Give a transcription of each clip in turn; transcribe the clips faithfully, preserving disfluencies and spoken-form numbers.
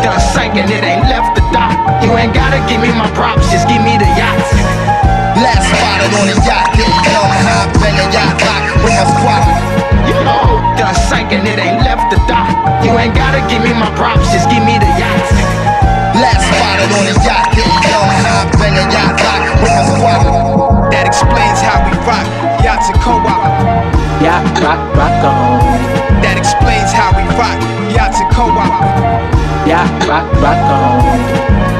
done sank and it ain't left the dock. You ain't gotta give me my props, just give me the yachts. Last spotted on a yacht, getting young, high, banging yacht lock with my squad. You know, done sank and it ain't left the dock. You ain't gotta give me my props, just give me the yachts. Last spotted on a yacht, getting young, high, banging yacht lock with my squad. That explains how we rock yachts and co-op. Yacht rock, rock on. That explains how we rock yachts and co-op. Yacht rock, rock on.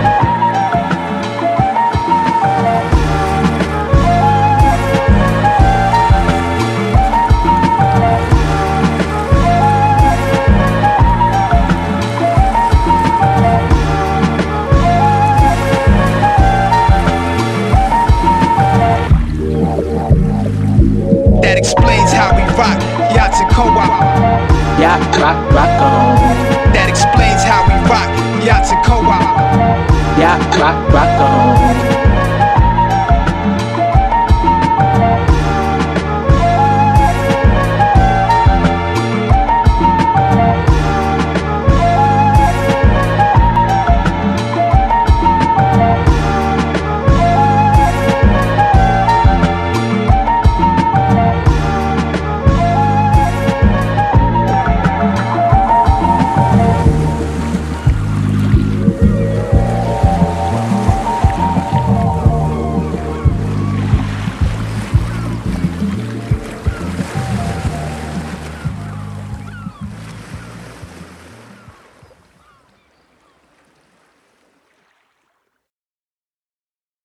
That explains how we rock yachts and co-op. Yacht rock, rock on. That explains how we rock yachts and co-op. Yacht rock, rock on.